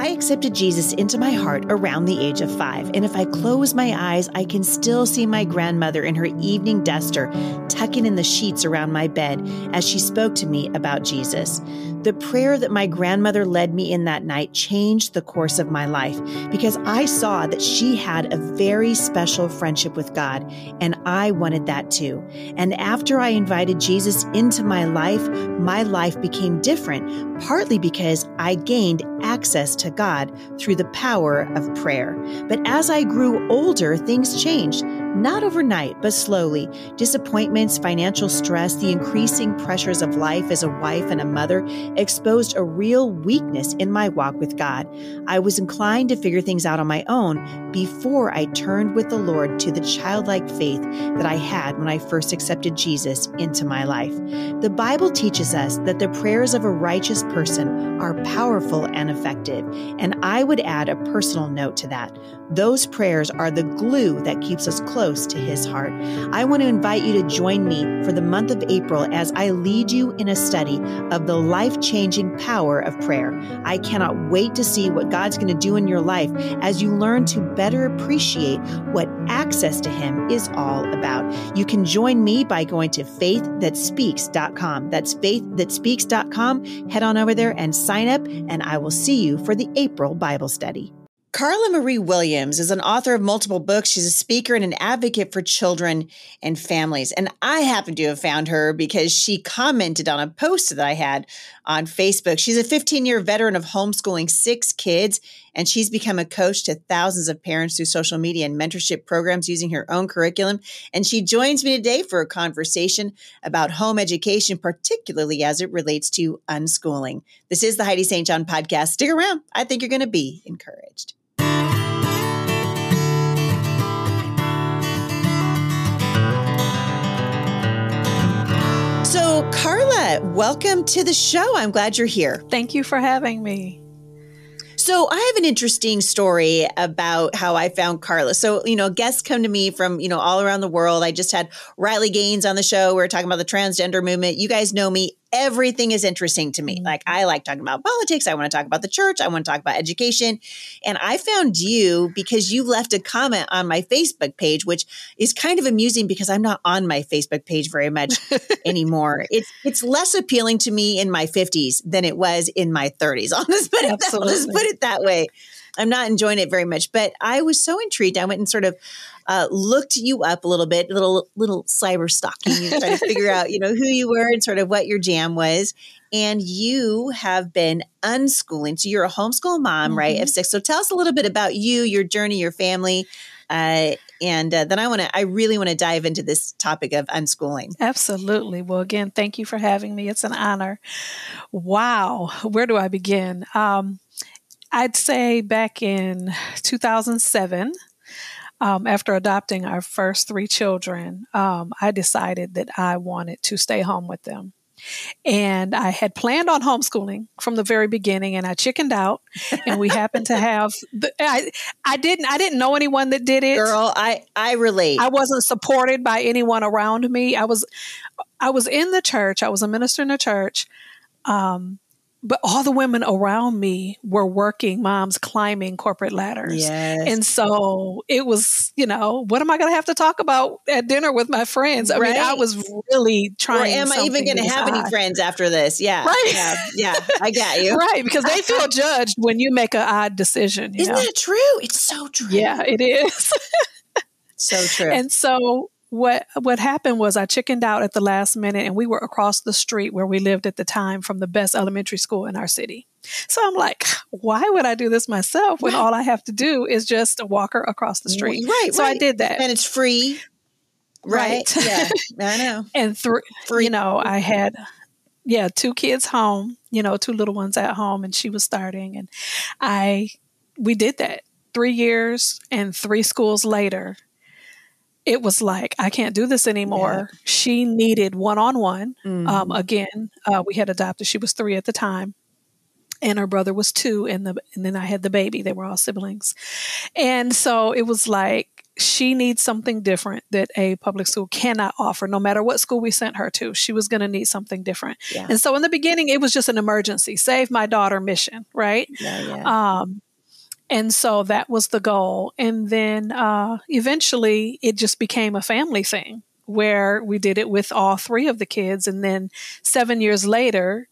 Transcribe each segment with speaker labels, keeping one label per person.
Speaker 1: I accepted Jesus into my heart around the age of 5. And if I close my eyes, I can still see my grandmother in her evening duster tucking in the sheets around my bed as she spoke to me about Jesus. The prayer that my grandmother led me in that night changed the course of my life because I saw that she had a very special friendship with God, and I wanted that too. And after I invited Jesus into my life became different, partly because I gained access to God through the power of prayer. But as I grew older, things changed. Not overnight, but slowly. Disappointments, financial stress, the increasing pressures of life as a wife and a mother exposed a real weakness in my walk with God. I was inclined to figure things out on my own before I turned with the Lord to the childlike faith that I had when I first accepted Jesus into my life. The Bible teaches us that the prayers of a righteous person are powerful and effective. And I would add a personal note to that. Those prayers are the glue that keeps us close to His heart. I want to invite you to join me for the month of April as I lead you in a study of the life-changing power of prayer. I cannot wait to see what God's going to do in your life as you learn to better appreciate what access to Him is all about. You can join me by going to faiththatspeaks.com. That's faiththatspeaks.com. Head on over there and sign up, and I will see you for the April Bible study. Carla Marie Williams is an author of multiple books. She's a speaker and an advocate for children and families. And I happen to have found her because she commented on a post that I had on Facebook. She's a 15-year veteran of homeschooling 6 kids, and she's become a coach to thousands of parents through social media and mentorship programs using her own curriculum. And she joins me today for a conversation about home education, particularly as it relates to unschooling. This is the Heidi St. John podcast. Stick around. I think you're going to be encouraged. So, Carla, welcome to the show. I'm glad you're here.
Speaker 2: Thank you for having me.
Speaker 1: So I have an interesting story about how I found Carla. So, guests come to me from, all around the world. I just had Riley Gaines on the show. We were talking about the transgender movement. You guys know me. Everything is interesting to me. Like, I like talking about politics. I want to talk about the church. I want to talk about education. And I found you because you left a comment on my Facebook page, which is kind of amusing because I'm not on my Facebook page very much anymore. It's less appealing to me in my 50s than it was in my 30s. I'll just put it that way. I'm not enjoying it very much, but I was so intrigued. I went and sort of looked you up a little bit, little cyber stalking, trying to figure out, who you were and sort of what your jam was. And you have been unschooling. So you're a homeschool mom, right, of 6. So tell us a little bit about you, your journey, your family. And then I really want to dive into this topic of unschooling.
Speaker 2: Absolutely. Well, again, thank you for having me. It's an honor. Wow. Where do I begin? I'd say back in 2007, after adopting our first 3 children, I decided that I wanted to stay home with them. And I had planned on homeschooling from the very beginning, and I chickened out. And we happened to have I didn't know anyone that did it.
Speaker 1: Girl, I relate.
Speaker 2: I wasn't supported by anyone around me. I was in the church. I was a minister in the church. But all the women around me were working moms climbing corporate ladders.
Speaker 1: Yes.
Speaker 2: And so it was, what am I going to have to talk about at dinner with my friends? I mean, I was really trying.
Speaker 1: Or am I even going to have any friends after this? Yeah.
Speaker 2: Right.
Speaker 1: Yeah. I got you.
Speaker 2: Right. Because they feel judged when you make an odd decision.
Speaker 1: Isn't that true? It's so true.
Speaker 2: Yeah, it is.
Speaker 1: So true.
Speaker 2: And so what happened was I chickened out at the last minute, and we were across the street where we lived at the time from the best elementary school in our city. So I'm like, why would I do this myself when all I have to do is just walk her across the street?
Speaker 1: Right.
Speaker 2: So I did that.
Speaker 1: And it's free. Right. Yeah, I know.
Speaker 2: And I had 2 kids home, 2 little ones at home, and she was starting. And we did that 3 years, and 3 schools later, it was like, I can't do this anymore. Yeah. She needed one-on-one. Again, we had adopted. She was 3 at the time, and her brother was 2. And then I had the baby. They were all siblings. And so it was like, she needs something different that a public school cannot offer, no matter what school we sent her to. She was going to need something different.
Speaker 1: Yeah.
Speaker 2: And so in the beginning, it was just an emergency, save my daughter mission, right?
Speaker 1: Yeah.
Speaker 2: And so that was the goal. And then eventually it just became a family thing where we did it with all three of the kids. And then 7 years later,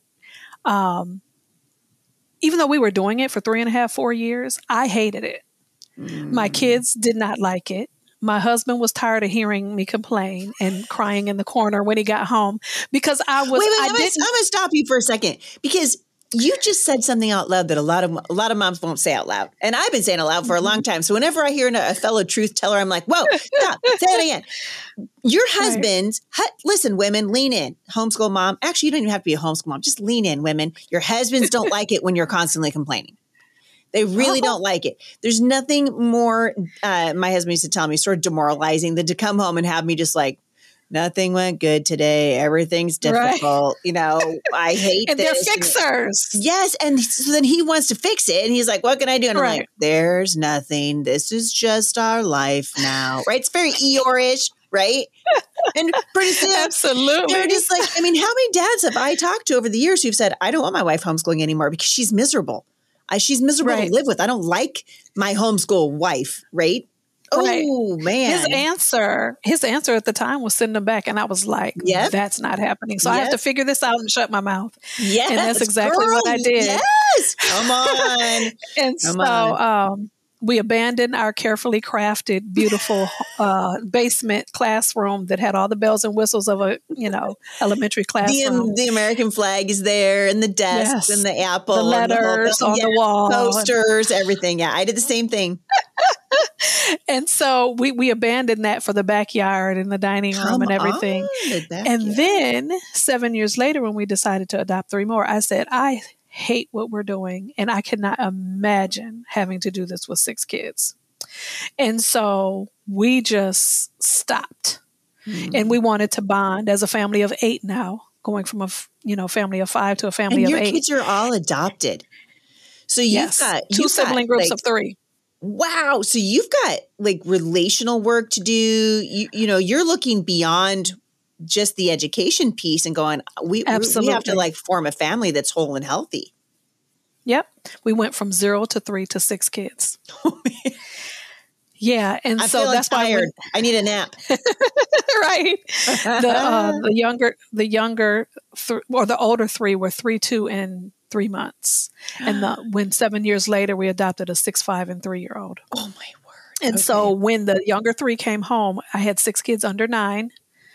Speaker 2: even though we were doing it for 3.5, 4 years, I hated it. My kids did not like it. My husband was tired of hearing me complain and crying in the corner when he got home because I was.
Speaker 1: Wait, I'm going to stop you for a second because you just said something out loud that a lot of moms won't say out loud, and I've been saying it loud for a long time. So whenever I hear a fellow truth teller, I'm like, "Whoa, stop! Say it again." Your husband, listen, women, lean in. Homeschool mom. Actually, you don't even have to be a homeschool mom. Just lean in, women. Your husbands don't like it when you're constantly complaining. They really don't like it. There's nothing more, my husband used to tell me, sort of demoralizing than to come home and have me just like, nothing went good today. Everything's difficult. Right. I hate
Speaker 2: and
Speaker 1: this.
Speaker 2: They're fixers.
Speaker 1: Yes. And so then he wants to fix it. And he's like, what can I do? And I'm like, there's nothing. This is just our life now. Right. It's very Eeyore-ish. Right. And pretty soon,
Speaker 2: absolutely.
Speaker 1: They're just like, how many dads have I talked to over the years who've said, I don't want my wife homeschooling anymore because she's miserable. She's miserable to live with. I don't like my homeschool wife, right? Oh, man.
Speaker 2: His answer at the time was sending them back. And I was like, that's not happening. So I have to figure this out and shut my mouth.
Speaker 1: Yes,
Speaker 2: and that's exactly what I did.
Speaker 1: Yes. Come on.
Speaker 2: And we abandoned our carefully crafted, beautiful basement classroom that had all the bells and whistles of a, elementary classroom.
Speaker 1: The American flag is there, and the desks, and the apple,
Speaker 2: the letters on the wall,
Speaker 1: posters, everything. Yeah, I did the same thing.
Speaker 2: And so we abandoned that for the backyard and the dining room and everything. And then 7 years later, when we decided to adopt 3 more, I said, I hate what we're doing, and I cannot imagine having to do this with 6 kids. And so we just stopped, and we wanted to bond as a family of 8 now, going from a family of 5 to a family of 8.
Speaker 1: And your kids are all adopted, so you've got
Speaker 2: 2 sibling groups of 3.
Speaker 1: Wow! So you've got like relational work to do. You're looking beyond just the education piece and going, we have to like form a family that's whole and healthy.
Speaker 2: Yep. We went from 0 to 3 to 6 kids. Yeah. And so that's why
Speaker 1: I need a nap.
Speaker 2: Right. The older 3 were 3, 2, and 3 months. And when 7 years later, we adopted a 6, 5, and 3-year-old.
Speaker 1: Oh my word.
Speaker 2: And so when the younger 3 came home, I had 6 kids under 9.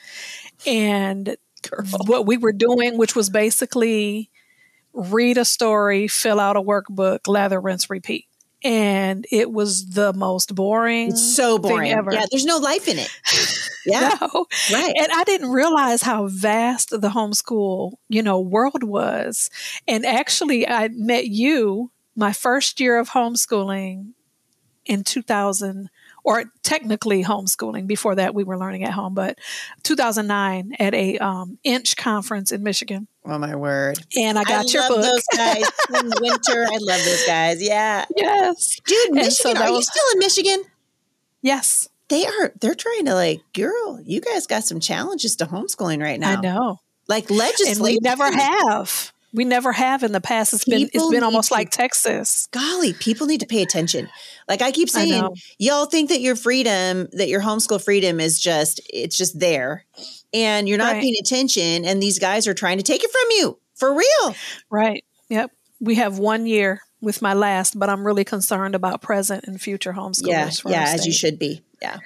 Speaker 2: And what we were doing, which was basically read a story, fill out a workbook, lather, rinse, repeat. And it was the most boring.
Speaker 1: It's so boring.
Speaker 2: Thing ever.
Speaker 1: Yeah, there's no life in it. Yeah.
Speaker 2: No. Right. And I didn't realize how vast the homeschool, world was. And actually, I met you my first year of homeschooling in 2000, or technically homeschooling. Before that, we were learning at home, but 2009 at a Inch conference in Michigan.
Speaker 1: Oh, my word.
Speaker 2: And I got your book.
Speaker 1: I love those guys. In winter, I love those guys. Yeah.
Speaker 2: Yes.
Speaker 1: Dude, Michigan, are you still in Michigan?
Speaker 2: Yes.
Speaker 1: They're trying to girl, you guys got some challenges to homeschooling right now.
Speaker 2: I know.
Speaker 1: Like legislation.
Speaker 2: And we never have. We never have in the past. It's been almost like Texas.
Speaker 1: Golly, people need to pay attention. Like I keep saying, y'all think that your freedom, that your homeschool freedom is just there. And you're not paying attention. And these guys are trying to take it from you for real.
Speaker 2: Right. Yep. We have 1 year with my last, but I'm really concerned about present and future homeschoolers.
Speaker 1: Yeah, as you should be. Yeah.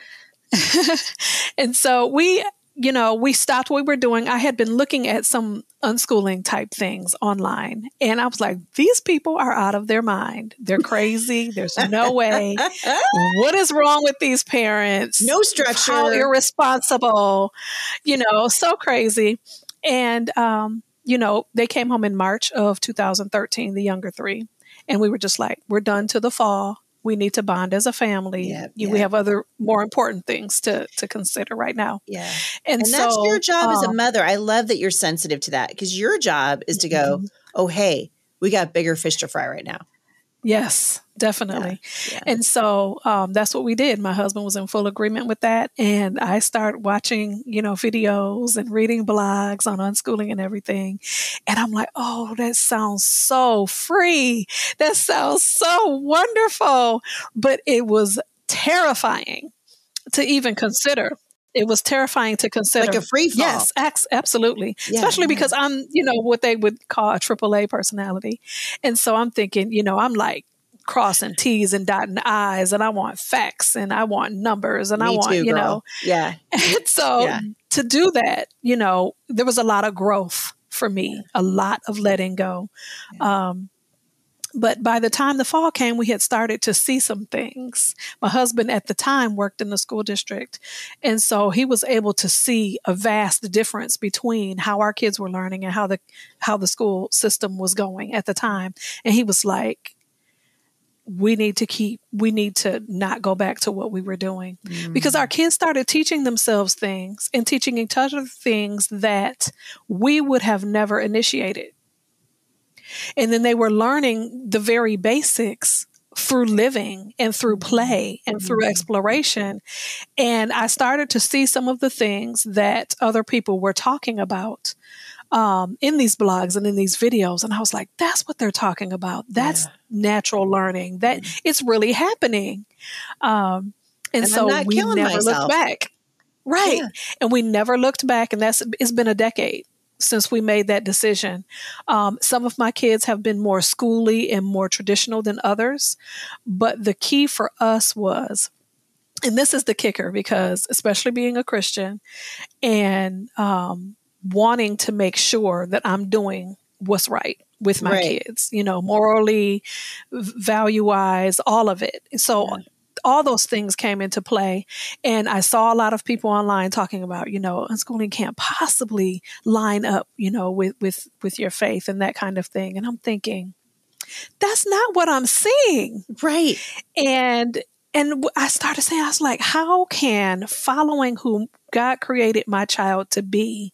Speaker 2: And so we stopped what we were doing. I had been looking at some unschooling type things online, and I was like, these people are out of their mind. They're crazy. There's no way. What is wrong with these parents?
Speaker 1: No structure.
Speaker 2: How irresponsible, so crazy. And, they came home in March of 2013, the younger 3. And we were just like, we're done till the fall. We need to bond as a family. We have other more important things to consider right now.
Speaker 1: Yeah.
Speaker 2: And so,
Speaker 1: that's your job as a mother. I love that you're sensitive to that because your job is to go, oh, hey, we got bigger fish to fry right now.
Speaker 2: Yes, definitely.
Speaker 1: Yeah.
Speaker 2: And so that's what we did. My husband was in full agreement with that. And I started watching, videos and reading blogs on unschooling and everything. And I'm like, oh, that sounds so free. That sounds so wonderful. But it was terrifying to even consider. It was terrifying to consider.
Speaker 1: Like a free fall.
Speaker 2: Yes, absolutely.
Speaker 1: Yeah,
Speaker 2: Especially
Speaker 1: yeah.
Speaker 2: because I'm, what they would call a AAA personality. And so I'm thinking, I'm like crossing T's and dotting I's, and I want facts and I want numbers and I
Speaker 1: Me
Speaker 2: want,
Speaker 1: too, girl. Yeah.
Speaker 2: And so
Speaker 1: Yeah.
Speaker 2: to do that, there was a lot of growth for me, a lot of letting go. But by the time the fall came, we had started to see some things. My husband at the time worked in the school district. And so he was able to see a vast difference between how our kids were learning and how the school system was going at the time. And he was like, we need to not go back to what we were doing, because our kids started teaching themselves things and teaching each other things that we would have never initiated. And then they were learning the very basics through living and through play and through exploration. And I started to see some of the things that other people were talking about in these blogs and in these videos. And I was like, that's what they're talking about. That's natural learning. That it's really happening. And so we never looked back. Right. Yeah. And we never looked back. And it's been a decade since we made that decision. Some of my kids have been more schooly and more traditional than others. But the key for us was, and this is the kicker, because especially being a Christian and wanting to make sure that I'm doing what's right with my kids, morally, value-wise, all of it. So all those things came into play. And I saw a lot of people online talking about, unschooling can't possibly line up, with your faith and that kind of thing. And I'm thinking, that's not what I'm seeing.
Speaker 1: Right.
Speaker 2: And I started saying, I was like, how can following who God created my child to be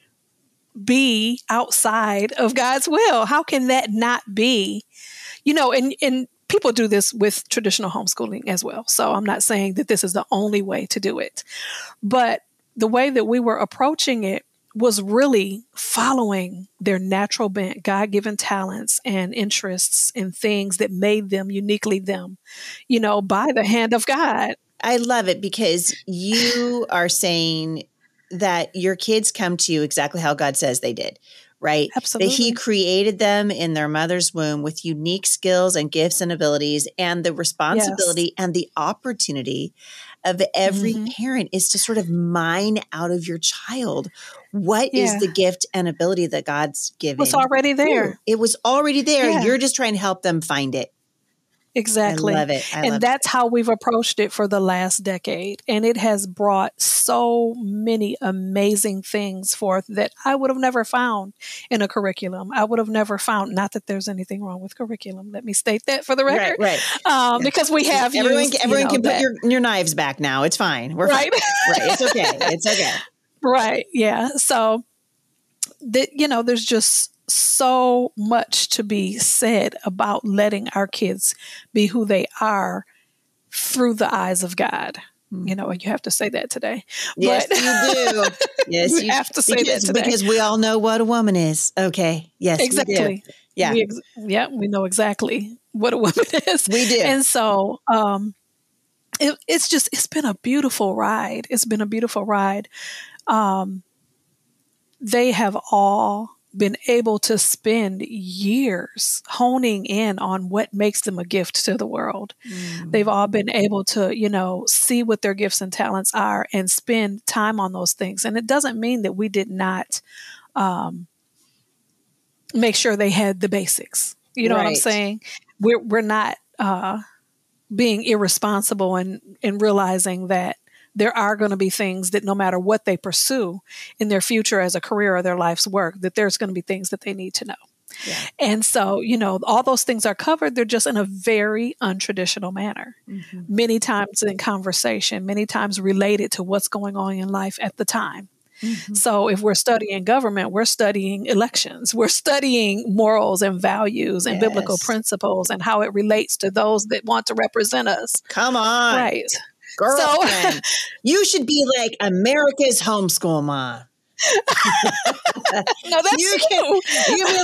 Speaker 2: outside of God's will? How can that not be? And people do this with traditional homeschooling as well. So I'm not saying that this is the only way to do it. But the way that we were approaching it was really following their natural bent, God-given talents and interests and things that made them uniquely them, by the hand of God.
Speaker 1: I love it, because you are saying that your kids come to you exactly how God says they did, right?
Speaker 2: Absolutely.
Speaker 1: That He created them in their mother's womb with unique skills and gifts and abilities, and the responsibility and the opportunity of every parent is to sort of mine out of your child what is the gift and ability that God's given.
Speaker 2: It was already there.
Speaker 1: It was already there.
Speaker 2: Yeah.
Speaker 1: You're just trying to help them find it.
Speaker 2: Exactly.
Speaker 1: I love it.
Speaker 2: And that's how we've approached it for the last decade. And it has brought so many amazing things forth that I would have never found in a curriculum. I would have never found, not that there's anything wrong with curriculum. Let me state that for the record.
Speaker 1: Right.
Speaker 2: Because we have
Speaker 1: everyone can put your knives back now. It's fine. We're fine. Right. It's okay. It's okay.
Speaker 2: Right. Yeah. So, there's just so much to be said about letting our kids be who they are through the eyes of God. You have to say that today.
Speaker 1: Yes, you do. Yes,
Speaker 2: you have to say that today.
Speaker 1: Because we all know what a woman is. Okay. Yes,
Speaker 2: exactly.
Speaker 1: We do.
Speaker 2: Yeah. We know exactly what a woman is.
Speaker 1: We do.
Speaker 2: And so, it's been a beautiful ride. It's been a beautiful ride. They have all been able to spend years honing in on what makes them a gift to the world. They've all been able to, see what their gifts and talents are and spend time on those things. And it doesn't mean that we did not make sure they had the basics. You know what I'm saying? We're not being irresponsible and realizing that there are going to be things that no matter what they pursue in their future as a career or their life's work, that there's going to be things that they need to know. Yeah. And so, all those things are covered. They're just in a very untraditional manner, many times in conversation, many times related to what's going on in life at the time. So if we're studying government, we're studying elections, we're studying morals and values and biblical principles and how it relates to those that want to represent us.
Speaker 1: Come on.
Speaker 2: Right.
Speaker 1: Girlfriend, so, you should be like America's homeschool mom.
Speaker 2: No, that's
Speaker 1: you can be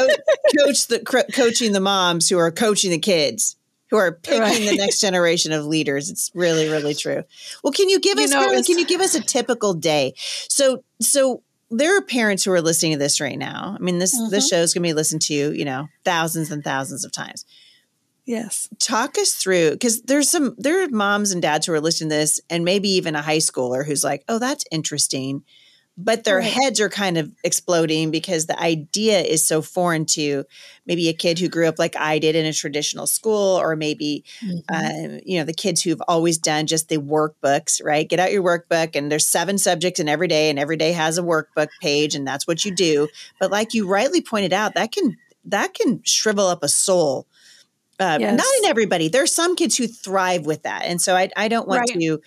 Speaker 1: like coaching the moms who are coaching the kids, who are picking the next generation of leaders. It's really, really true. Well, can you give us, Carolyn, can you give us a typical day? So there are parents who are listening to this right now. I mean, this show is going to be listened to, thousands and thousands of times.
Speaker 2: Yes.
Speaker 1: Talk us through, because there are moms and dads who are listening to this, and maybe even a high schooler who's like, oh, that's interesting. But their heads are kind of exploding because the idea is so foreign to maybe a kid who grew up like I did in a traditional school, or maybe, the kids who've always done just the workbooks, right? Get out your workbook, and there's 7 subjects in every day, and every day has a workbook page, and that's what you do. But like you rightly pointed out, that can shrivel up a soul. Not in everybody. There are some kids who thrive with that. And so I don't want to,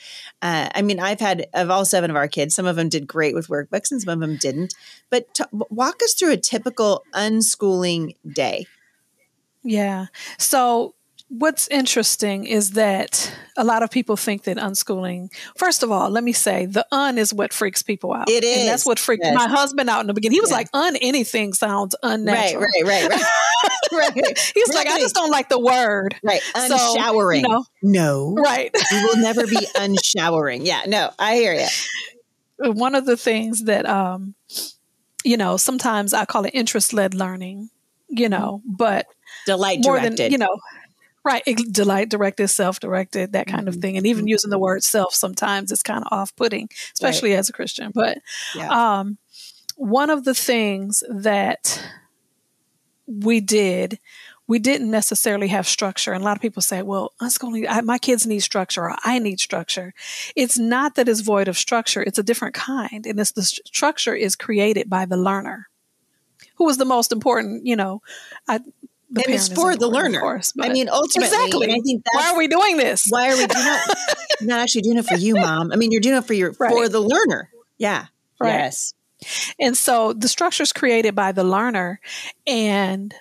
Speaker 1: of all 7 of our kids, some of them did great with workbooks and some of them didn't. But walk us through a typical unschooling day. Yeah.
Speaker 2: So what's interesting is that a lot of people think that unschooling, first of all, let me say the is what freaks people out.
Speaker 1: It is.
Speaker 2: And that's what freaked my husband out in the beginning. He was like, anything sounds unnatural.
Speaker 1: Right.
Speaker 2: He's like, I just don't like the word.
Speaker 1: Right. Unshowering.
Speaker 2: So,
Speaker 1: no.
Speaker 2: Right.
Speaker 1: We will never be unshowering. Yeah. No, I hear you.
Speaker 2: One of the things that, sometimes I call it interest-led learning, but
Speaker 1: delight directed.
Speaker 2: Right. Delight directed, self-directed, that kind of thing. And even using the word self sometimes is kind of off-putting, especially as a Christian. But one of the things that we didn't necessarily have structure. And a lot of people say, well, my kids need structure, or I need structure. It's not that it's void of structure. It's a different kind. And the structure is created by the learner, who is the most important, and
Speaker 1: it's for the learner.
Speaker 2: Course,
Speaker 1: ultimately,
Speaker 2: exactly.
Speaker 1: I think
Speaker 2: why are we doing this?
Speaker 1: Why are we doing it? Not actually doing it for you, Mom. You're doing it for the learner. Yeah. Right. Yes.
Speaker 2: And so the structure is created by the learner, and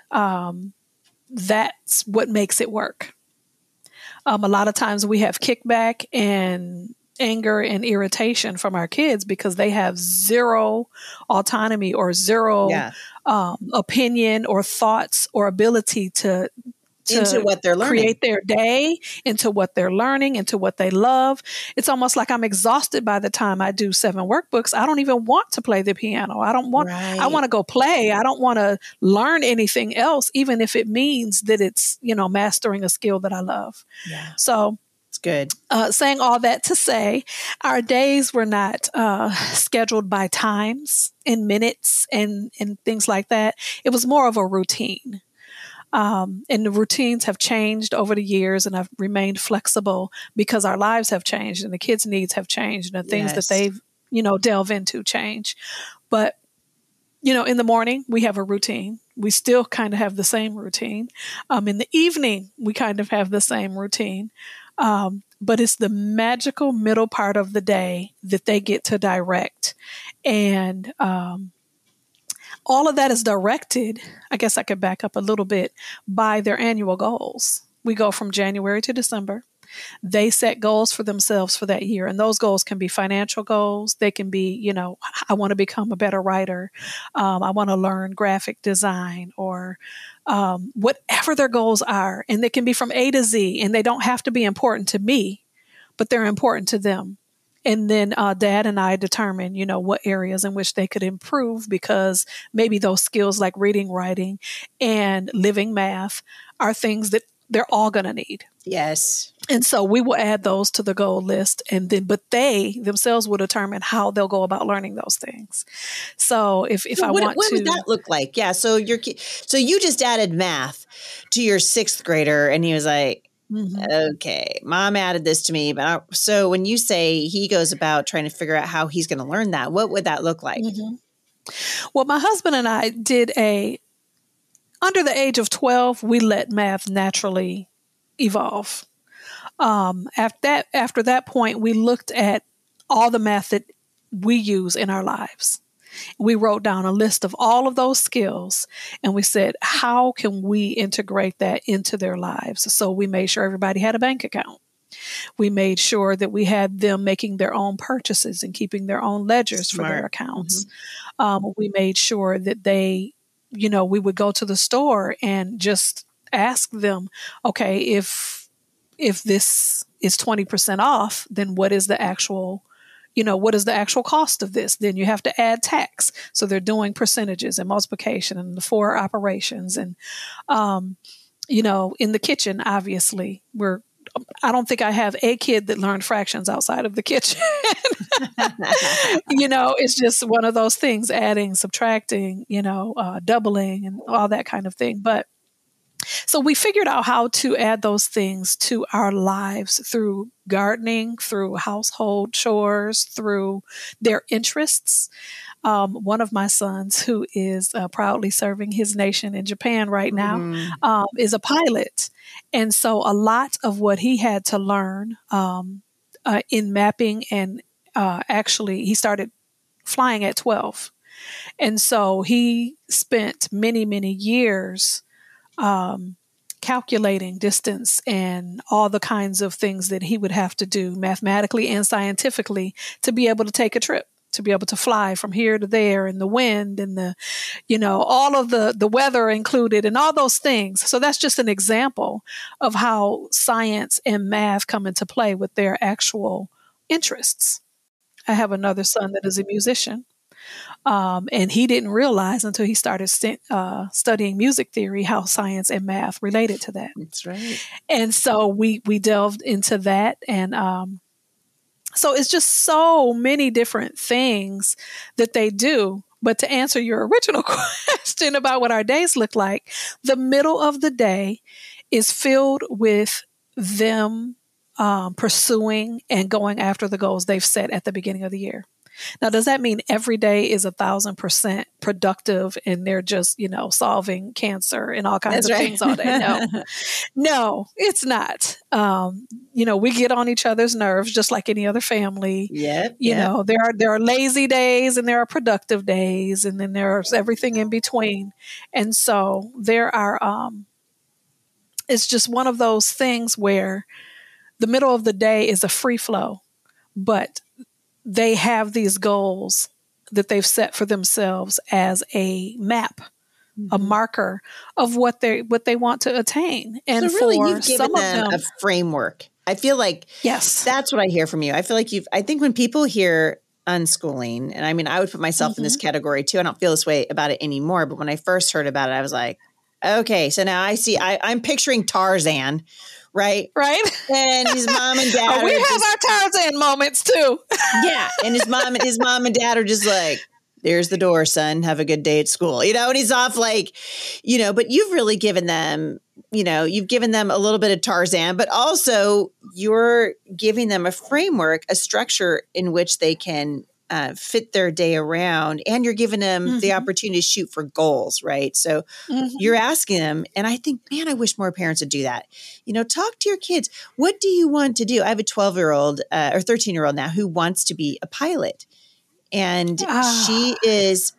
Speaker 2: that's what makes it work. A lot of times we have kickback and anger and irritation from our kids because they have zero autonomy or zero opinion or thoughts or ability to
Speaker 1: into what they're learning,
Speaker 2: create their day, into what they're learning, into what they love. It's almost like I'm exhausted by the time I do 7 workbooks. I don't even want to play the piano. I want to go play. I don't want to learn anything else, even if it means that it's, mastering a skill that I love.
Speaker 1: Yeah.
Speaker 2: So
Speaker 1: it's good.
Speaker 2: Saying all that to say, our days were not scheduled by times and minutes and things like that. It was more of a routine. And the routines have changed over the years, and have remained flexible because our lives have changed and the kids' needs have changed, and the things that they've, delve into change. But, in the morning we have a routine. We still kind of have the same routine. In the evening, we kind of have the same routine. But it's the magical middle part of the day that they get to direct. And, all of that is directed, I guess I could back up a little bit, by their annual goals. We go from January to December. They set goals for themselves for that year. And those goals can be financial goals. They can be, I want to become a better writer. I want to learn graphic design, or whatever their goals are. And they can be from A to Z, and they don't have to be important to me, but they're important to them. And then Dad and I determine, what areas in which they could improve, because maybe those skills like reading, writing, and living math are things that they're all going to need.
Speaker 1: Yes.
Speaker 2: And so we will add those to the goal list, but they themselves will determine how they'll go about learning those things. So what
Speaker 1: would that look like? Yeah. So you just added math to your 6th grader, and he was like, okay, Mom added this to me. But so when you say he goes about trying to figure out how he's going to learn that, what would that look like?
Speaker 2: Well, my husband and I did under the age of 12, we let math naturally evolve. After that point, we looked at all the math that we use in our lives. We wrote down a list of all of those skills and we said, how can we integrate that into their lives? So we made sure everybody had a bank account. We made sure that we had them making their own purchases and keeping their own ledgers for their accounts. We made sure that they, we would go to the store and just ask them, okay, if this is 20% off, then what is the actual cost of this? Then you have to add tax. So they're doing percentages and multiplication and the 4 operations. And, in the kitchen, obviously, I don't think I have a kid that learned fractions outside of the kitchen. It's just one of those things, adding, subtracting, doubling and all that kind of thing. But so we figured out how to add those things to our lives through gardening, through household chores, through their interests. One of my sons, who is proudly serving his nation in Japan right now, is a pilot. And so a lot of what he had to learn in mapping and actually he started flying at 12. And so he spent many, many years calculating distance and all the kinds of things that he would have to do mathematically and scientifically to be able to take a trip, to be able to fly from here to there, and the wind and all of the weather included and all those things. So that's just an example of how science and math come into play with their actual interests. I have another son that is a musician. And he didn't realize until he started studying music theory how science and math related to that.
Speaker 1: That's right.
Speaker 2: And so we delved into that. And so it's just so many different things that they do. But to answer your original question about what our days look like, the middle of the day is filled with them pursuing and going after the goals they've set at the beginning of the year. Now, does that mean every day is 1,000% productive and they're just, solving cancer and all kinds of things all day? No, it's not. We get on each other's nerves just like any other family. There are lazy days and there are productive days, and then there's everything in between. And so there are, it's just one of those things where the middle of the day is a free flow, but they have these goals that they've set for themselves as a map, a marker of what they want to attain. And
Speaker 1: so really,
Speaker 2: for
Speaker 1: you've given
Speaker 2: some
Speaker 1: them
Speaker 2: of them,
Speaker 1: a framework. I feel like
Speaker 2: yes,
Speaker 1: that's what I hear from you. I feel like I think when people hear unschooling, and I mean, I would put myself in this category too. I don't feel this way about it anymore. But when I first heard about it, I was like, okay, so now I see, I'm picturing Tarzan. Right. And his mom and dad.
Speaker 2: We have our Tarzan moments too.
Speaker 1: Yeah. And his mom and dad are just like, there's the door, son. Have a good day at school. And he's off like, but you've really given them, you've given them a little bit of Tarzan, but also you're giving them a framework, a structure in which they can fit their day around, and you're giving them the opportunity to shoot for goals, right? So you're asking them, and I think, man, I wish more parents would do that. Talk to your kids. What do you want to do? I have a 12-year-old or 13-year-old now who wants to be a pilot. And she is,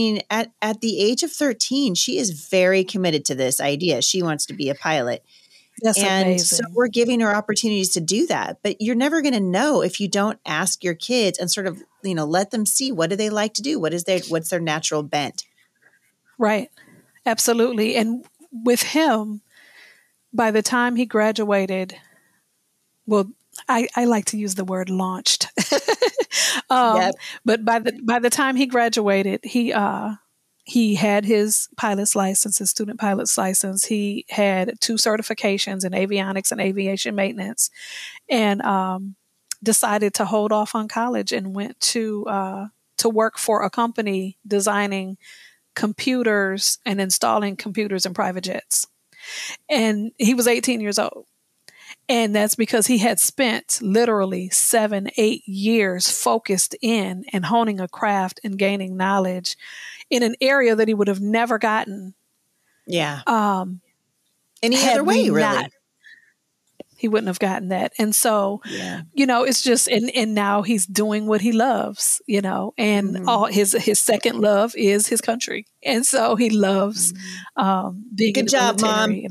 Speaker 1: at the age of 13, she is very committed to this idea. She wants to be a pilot.
Speaker 2: That's amazing.
Speaker 1: So we're giving her opportunities to do that. But you're never going to know if you don't ask your kids and sort of, let them see, what do they like to do? What's their natural bent?
Speaker 2: Right. Absolutely. And with him, by the time he graduated, well, I like to use the word launched. But by the time he graduated, he had his pilot's license, his student pilot's license. He had 2 certifications in avionics and aviation maintenance, and decided to hold off on college and went to work for a company designing computers and installing computers in private jets. And he was 18 years old. And that's because he had spent literally 7-8 years focused in and honing a craft and gaining knowledge in an area that he would have never gotten.
Speaker 1: Yeah. Any other way, really.
Speaker 2: He wouldn't have gotten that. And so,
Speaker 1: Yeah.
Speaker 2: it's just, and now he's doing what he loves, and
Speaker 1: Mhm.
Speaker 2: all his second love is his country. And so he loves being in
Speaker 1: Good
Speaker 2: the
Speaker 1: job, Mom.
Speaker 2: military.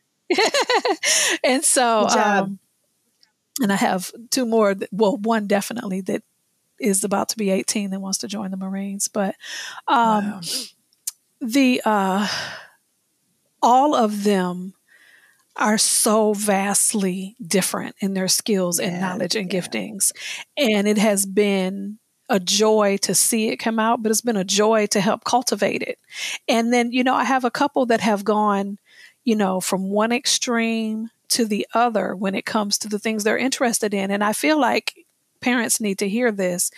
Speaker 2: And so,
Speaker 1: Good job.
Speaker 2: and I have two more, one definitely that is about to be 18 and wants to join the Marines. But
Speaker 1: Wow.
Speaker 2: all of them are so vastly different in their skills and knowledge and giftings. And it has been a joy to see it come out, but it's been a joy to help cultivate it. And then, I have a couple that have gone, from one extreme to the other when it comes to the things they're interested in. And I feel like parents need to hear this.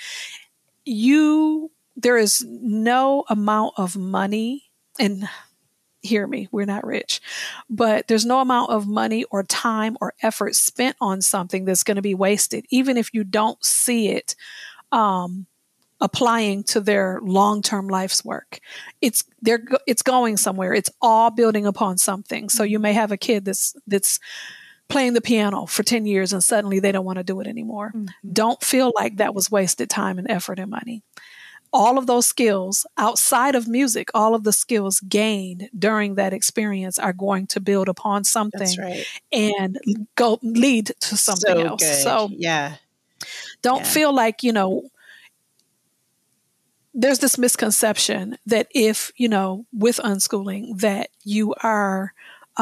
Speaker 2: There is no amount of money, and hear me, we're not rich, but there's no amount of money or time or effort spent on something that's going to be wasted, even if you don't see it applying to their long-term life's work. It's going somewhere. It's all building upon something. So you may have a kid that's playing the piano for 10 years and suddenly they don't want to do it anymore. Mm-hmm. Don't feel like that was wasted time and effort and money. All of those skills outside of music, all of the skills gained during that experience are going to build upon something and lead to something else.
Speaker 1: Good.
Speaker 2: So don't feel like, there's this misconception that if, with unschooling that you are,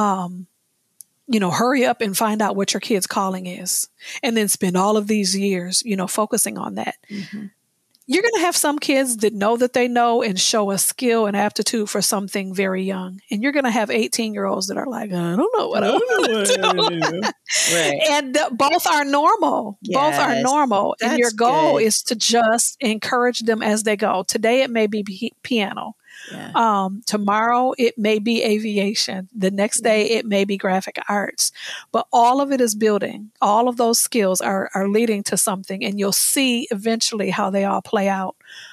Speaker 2: hurry up and find out what your kid's calling is and then spend all of these years, focusing on that. Mm-hmm. You're going to have some kids that know that they know and show a skill and aptitude for something very young. And you're going to have 18-year-olds that are like, I don't know what I want to do. Right. And both are normal. Yes, both are normal. And your goal is to just encourage them as they go. Today it may be piano. Yeah. Tomorrow it may be aviation. The next day it may be graphic arts. But all of it is building. All of those skills are leading to something, and you'll see eventually how they all play out.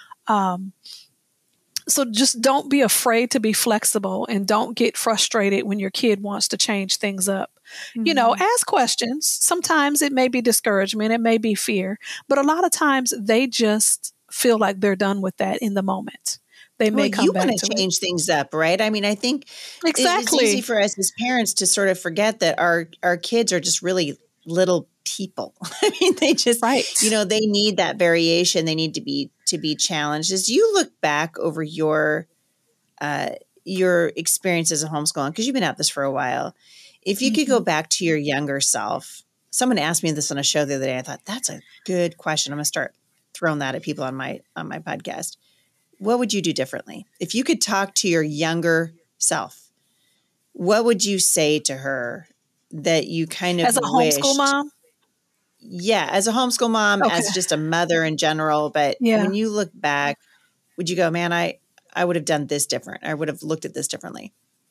Speaker 2: So just don't be afraid to be flexible, and don't get frustrated when your kid wants to change things up. Mm-hmm. Ask questions. Sometimes it may be discouragement, it may be fear, but a lot of times they just feel like they're done with that in the moment. They may come back to it. You want to
Speaker 1: change things up, right? I mean, I think it's easy for us as parents to sort of forget that our kids are just really little people. I mean, they just, they need that variation. They need to be challenged. As you look back over your experience as a homeschooler, because you've been at this for a while, if you could go back to your younger self, someone asked me this on a show the other day. I thought, that's a good question. I'm going to start throwing that at people on my podcast. What would you do differently? If you could talk to your younger self, what would you say to her that you kind of
Speaker 2: as a homeschool mom?
Speaker 1: Yeah, as a homeschool mom, as just a mother in general. But when you look back, would you go, man, I would have done this different. I would have looked at this differently.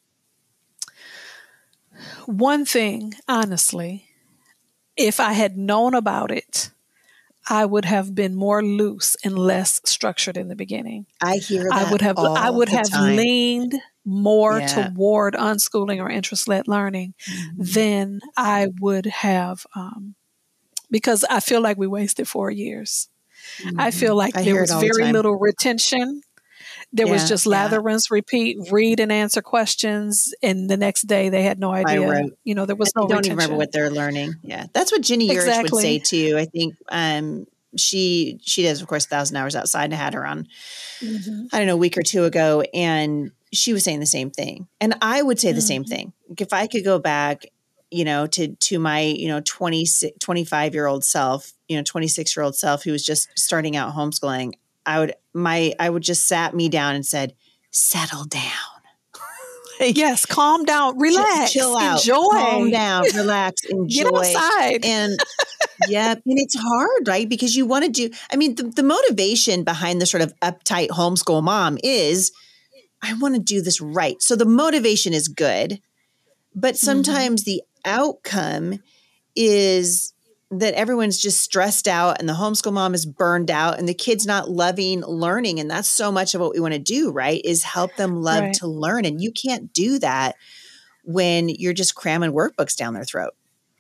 Speaker 2: One thing, honestly, if I had known about it, I would have been more loose and less structured in the beginning.
Speaker 1: I hear that
Speaker 2: I would have leaned more toward unschooling or interest-led learning than I would have, because I feel like we wasted 4 years. I feel like there was very little retention. There was just lather, rinse, repeat, read and answer questions. And the next day they had no idea. There was no retention.
Speaker 1: Don't even remember what they're learning. Yeah. That's what Ginny Yurich would say too. I think she does, of course, 1,000 Hours Outside. I had her on, I don't know, a week or two ago. And she was saying the same thing. And I would say the same thing. If I could go back, to my, 25-year-old self, 26-year-old self who was just starting out homeschooling, I would just sat me down and said, settle down.
Speaker 2: Yes. Calm down, relax,
Speaker 1: chill out,
Speaker 2: enjoy,
Speaker 1: calm down, relax, enjoy.
Speaker 2: Get outside.
Speaker 1: And and it's hard, right? Because you want to do, the motivation behind the sort of uptight homeschool mom is, I want to do this right. So the motivation is good, but sometimes the outcome is that everyone's just stressed out and the homeschool mom is burned out and the kid's not loving learning. And that's so much of what we want to do, right? Is help them love to learn. And you can't do that when you're just cramming workbooks down their throat.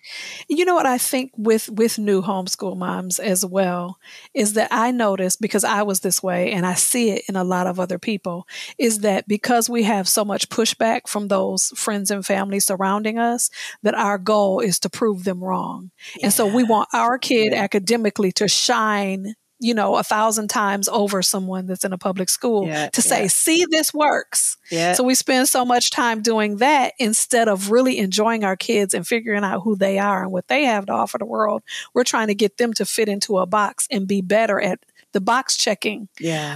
Speaker 2: You know what I think with new homeschool moms as well is that I notice, because I was this way and I see it in a lot of other people, is that because we have so much pushback from those friends and family surrounding us, that our goal is to prove them wrong. And so we want our kid academically to shine, 1,000 times over someone that's in a public school to say, see, this works. So we spend so much time doing that instead of really enjoying our kids and figuring out who they are and what they have to offer the world. We're trying to get them to fit into a box and be better at the box checking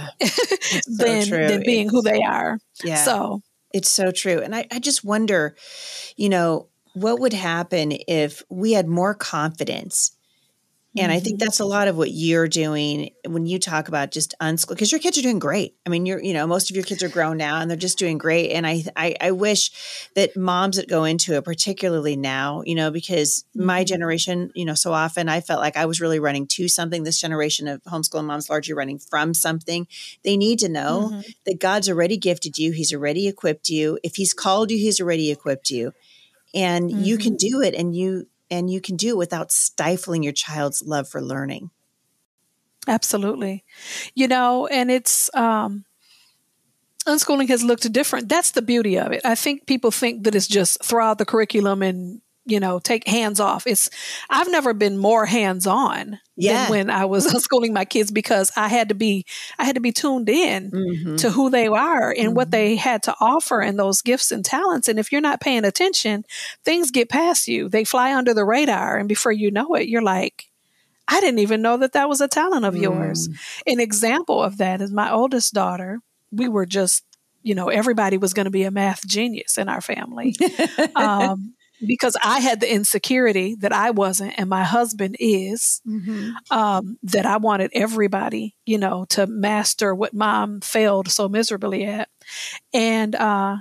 Speaker 2: than being who they are. So
Speaker 1: it's so true. And I just wonder, what would happen if we had more confidence? And I think that's a lot of what you're doing when you talk about just unschool, because your kids are doing great. I mean, most of your kids are grown now and they're just doing great. And I wish that moms that go into it, particularly now, because my generation, so often I felt like I was really running to something. This generation of homeschooling moms largely running from something. They need to know that God's already gifted you. He's already equipped you. If he's called you, he's already equipped you. And you can do it. And you can do it without stifling your child's love for learning.
Speaker 2: Absolutely. And it's, unschooling has looked different. That's the beauty of it. I think people think that it's just throw out the curriculum and, take hands off. I've never been more hands-on than when I was unschooling my kids, because I had to be tuned in to who they are and what they had to offer and those gifts and talents. And if you're not paying attention, things get past you. They fly under the radar. And before you know it, you're like, I didn't even know that was a talent of yours. An example of that is my oldest daughter. We were just, everybody was going to be a math genius in our family. Because I had the insecurity that I wasn't, and my husband is, that I wanted everybody, to master what mom failed so miserably at. And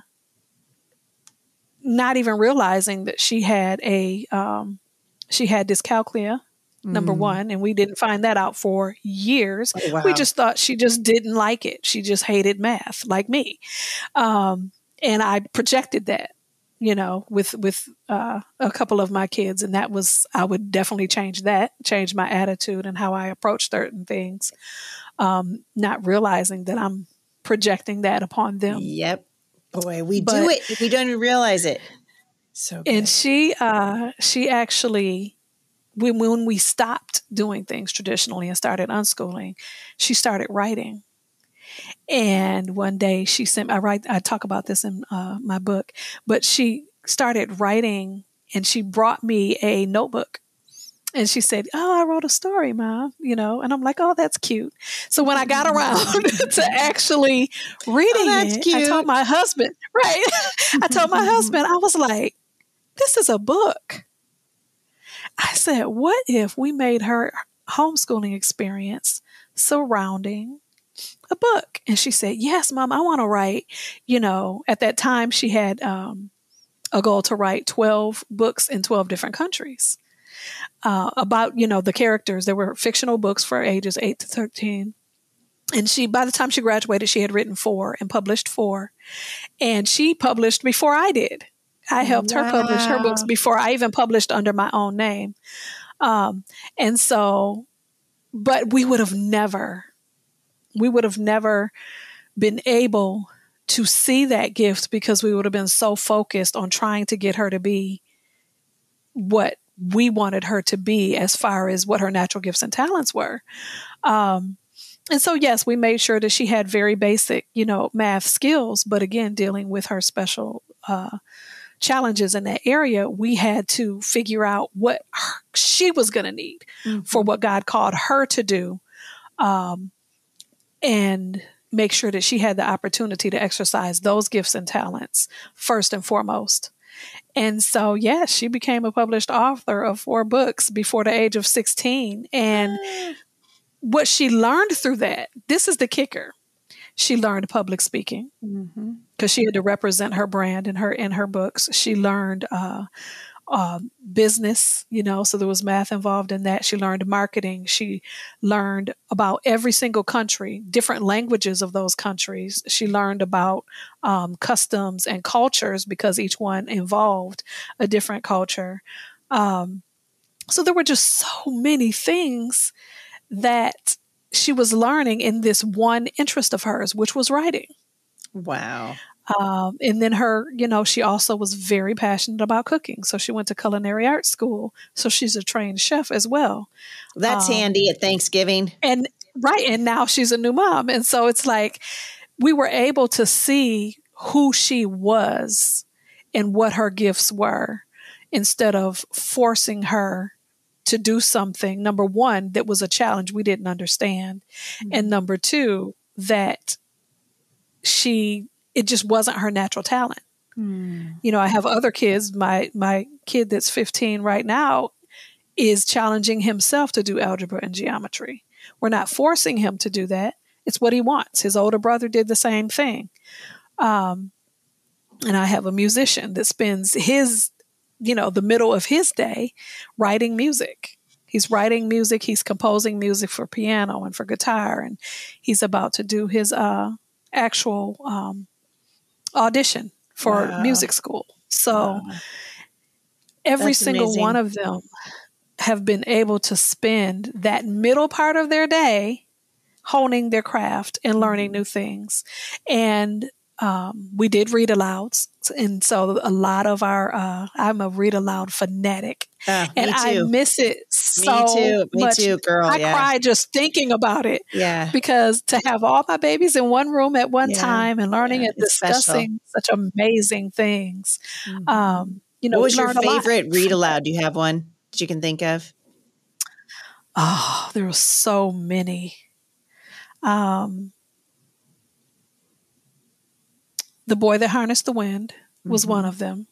Speaker 2: not even realizing that she had dyscalculia, number one, and we didn't find that out for years. Oh, wow. We just thought she just didn't like it. She just hated math like me. And I projected that, with a couple of my kids. And I would definitely change my attitude and how I approach certain things, not realizing that I'm projecting that upon them.
Speaker 1: Yep. Boy, we do it. We don't even realize it. So good.
Speaker 2: And she actually, when we stopped doing things traditionally and started unschooling, she started writing. And one day she sent, I talk about this in my book, but she started writing and she brought me a notebook and she said, "Oh, I wrote a story, Mom," and I'm like, "Oh, that's cute." So when I got around to actually reading it, cute. I told my husband, I was like, "This is a book." I said, "What if we made her homeschooling experience surrounding a book?" And she said, "Yes, Mom, I want to write." At that time she had a goal to write 12 books in 12 different countries about, the characters. There were fictional books for ages 8 to 13. And by the time she graduated, she had written 4 and published 4. And she published before I did. I helped her publish her books before I even published under my own name. And so, but we would have never been able to see that gift because we would have been so focused on trying to get her to be what we wanted her to be as far as what her natural gifts and talents were. And so, yes, we made sure that she had very basic, math skills, but again, dealing with her special challenges in that area, we had to figure out what she was going to need for what God called her to do. And make sure that she had the opportunity to exercise those gifts and talents first and foremost. And so, yes, she became a published author of 4 books before the age of 16. And what she learned through that, this is the kicker. She learned public speaking because she had to represent her brand in her books. She learned business, so there was math involved in that. She learned marketing. She learned about every single country, different languages of those countries. She learned about customs and cultures because each one involved a different culture. So there were just so many things that she was learning in this one interest of hers, which was writing.
Speaker 1: Wow.
Speaker 2: And then she also was very passionate about cooking. So she went to culinary arts school. So she's a trained chef as well.
Speaker 1: That's handy at Thanksgiving.
Speaker 2: And now she's a new mom. And so it's like we were able to see who she was and what her gifts were instead of forcing her to do something, number one, that was a challenge we didn't understand. Mm-hmm. And number two, that it just wasn't her natural talent. I have other kids. My kid that's 15 right now is challenging himself to do algebra and geometry. We're not forcing him to do that. It's what he wants. His older brother did the same thing. And I have a musician that spends the middle of his day writing music. He's writing music. He's composing music for piano and for guitar. And he's about to do his actual audition for music school. So every single one of them have been able to spend that middle part of their day honing their craft and learning new things. And we did read alouds. And so a lot of I'm a read aloud fanatic. And I miss it so much. Me too, girl. I cry just thinking about it. Yeah. Because to have all my babies in one room at one time and learning and discussing such amazing things.
Speaker 1: Mm-hmm. What was your favorite read aloud? Do you have one that you can think of?
Speaker 2: Oh, there were so many. The Boy That Harnessed the Wind was one of them.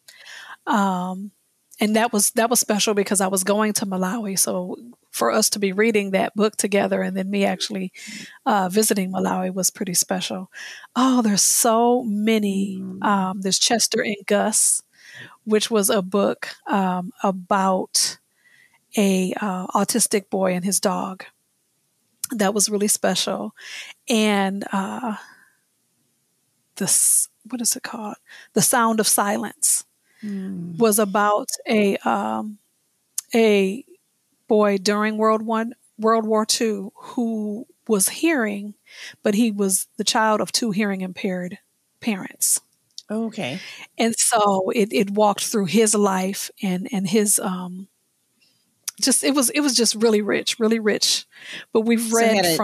Speaker 2: And that was special because I was going to Malawi. So for us to be reading that book together and then me actually visiting Malawi was pretty special. Oh, there's so many. There's Chester and Gus, which was a book about a autistic boy and his dog. That was really special. And what is it called? The Sound of Silence was about a boy during World War II who was hearing, but he was the child of two hearing impaired parents.
Speaker 1: Oh, okay.
Speaker 2: And so it walked through his life and his it was just really rich. But we've read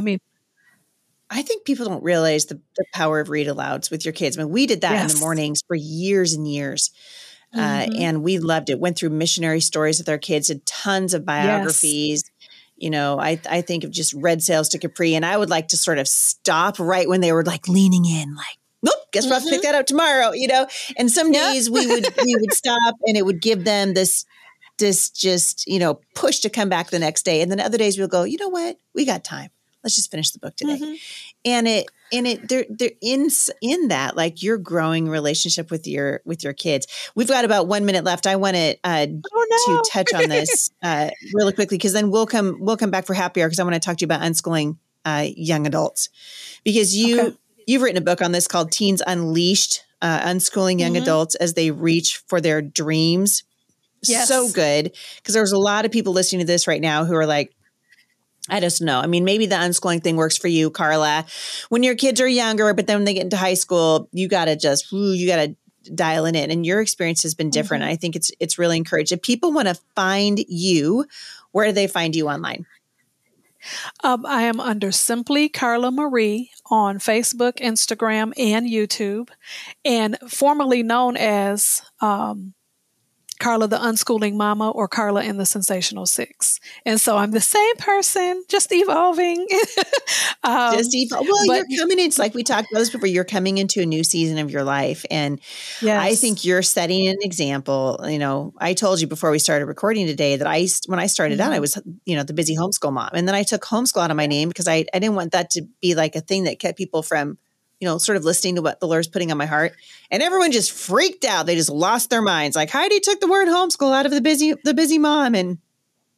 Speaker 1: I think people don't realize the power of read alouds with your kids. I mean, we did that in the mornings for years and years. And we loved it. Went through missionary stories with our kids, did tons of biographies. Yes. I think of just Red Sails to Capri, and I would like to sort of stop right when they were like leaning in, like, nope, guess we'll have to pick that up tomorrow, And some days we would stop and it would give them this just, push to come back the next day. And then other days we'll go, you know what? We got time. Let's just finish the book today. And they're in that, like, your growing relationship with your kids. We've got about 1 minute left. I want to touch on this really quickly, because then we'll come back for happy hour, because I want to talk to you about unschooling young adults, because you've written a book on this called Teens Unleashed, unschooling young adults as they reach for their dreams. Yes. So good. Because there's a lot of people listening to this right now who are like, I just know. I mean, maybe the unschooling thing works for you, Carla, when your kids are younger, but then when they get into high school, you got to dial it in. And your experience has been different. I think it's really encouraging. If people want to find you, where do they find you online?
Speaker 2: I am under Simply Carla Marie on Facebook, Instagram, and YouTube, and formerly known as Carla the Unschooling Mama, or Carla in the Sensational Six. And so I'm the same person, just evolving.
Speaker 1: Well, you're coming in, it's like we talked about this before, you're coming into a new season of your life. And I think you're setting an example. I told you before we started recording today that when I started out, I was, the busy homeschool mom. And then I took homeschool out of my name because I didn't want that to be like a thing that kept people from sort of listening to what the Lord's putting on my heart. And everyone just freaked out. They just lost their minds. Like, Heidi took the word homeschool out of the busy mom. And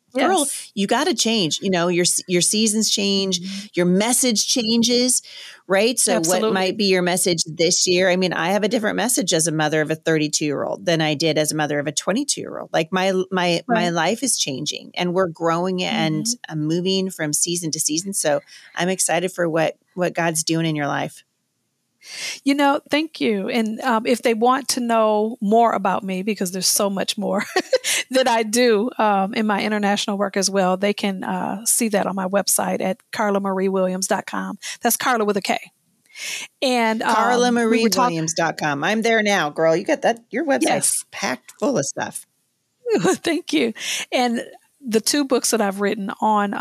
Speaker 1: girl,
Speaker 2: Yes.
Speaker 1: you got to change. Your seasons change, your message changes, right? So what
Speaker 2: Absolutely.
Speaker 1: might be your message this year? I mean, I have a different message as a mother of a 32-year-old than I did as a mother of a 22-year-old. Like my
Speaker 2: Right.
Speaker 1: life is changing and we're growing and
Speaker 2: hmm
Speaker 1: moving from season to season. So I'm excited for what God's doing in your life.
Speaker 2: Thank you. And if they want to know more about me, because there's so much more that I do in my international work as well, they can see that on my website at carlamariewilliams.com. That's Carla with a K. And
Speaker 1: CarlaMarieWilliams.com. I'm there now, girl. You got that. Your website's
Speaker 2: yes,
Speaker 1: packed full of stuff.
Speaker 2: thank you. And the two books that I've written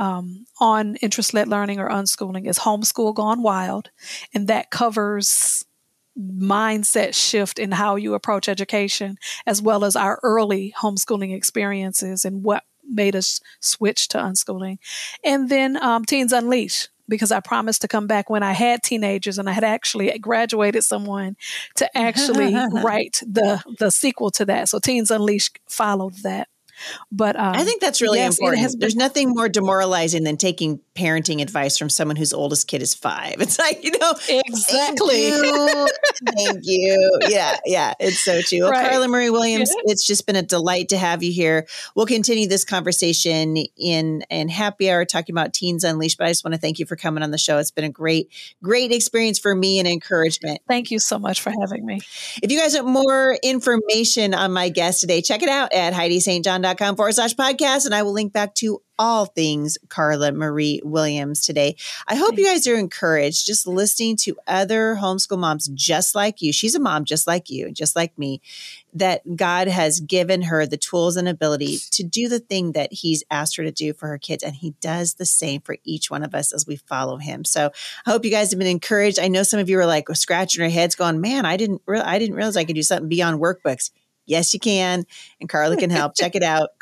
Speaker 2: on interest-led learning or unschooling is Homeschool Gone Wild, and that covers mindset shift in how you approach education, as well as our early homeschooling experiences and what made us switch to unschooling. And then Teens Unleashed, because I promised to come back when I had teenagers and I had actually graduated someone to actually write the sequel to that. So Teens Unleashed followed that. But
Speaker 1: I think that's really
Speaker 2: yes, it has
Speaker 1: important.
Speaker 2: been
Speaker 1: There's nothing more demoralizing than taking parenting advice from someone whose oldest kid is 5. It's like,
Speaker 2: exactly
Speaker 1: Thank you. Yeah. It's so true. Well,
Speaker 2: right.
Speaker 1: Carla Marie Williams,
Speaker 2: Yeah.
Speaker 1: it's just been a delight to have you here. We'll continue this conversation in happy hour talking about Teens Unleashed, but I just want to thank you for coming on the show. It's been a great experience for me and encouragement.
Speaker 2: Thank you so much for having me.
Speaker 1: If you guys want more information on my guest today, check it out at HeidiSt.com/podcast. And I will link back to all things Carla Marie Williams today. I hope you guys are encouraged just listening to other homeschool moms just like you. She's a mom just like you, just like me, that God has given her the tools and ability to do the thing that he's asked her to do for her kids. And he does the same for each one of us as we follow him. So I hope you guys have been encouraged. I know some of you are like scratching your heads going, man, I didn't realize I could do something beyond workbooks. Yes, you can. And Carla can help. Check it out,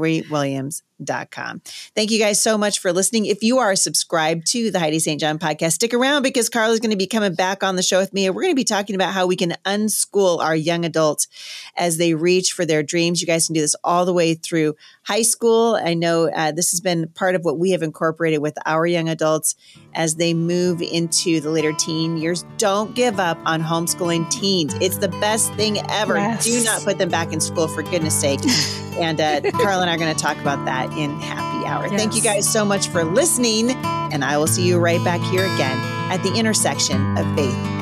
Speaker 1: CarlaMarieWilliams.com. Thank you guys so much for listening. If you are subscribed to the Heidi St. John podcast, stick around because Carla's going to be coming back on the show with me. And we're going to be talking about how we can unschool our young adults as they reach for their dreams. You guys can do this all the way through high school. I know this has been part of what we have incorporated with our young adults as they move into the later teen years. Don't give up on homeschooling teens. It's the best thing ever.
Speaker 2: Yes.
Speaker 1: Do not put them back in school, for goodness sake. And Carla and I are going to talk about that in happy hour.
Speaker 2: Yes.
Speaker 1: Thank you guys so much for listening. And I will see you right back here again at the intersection of faith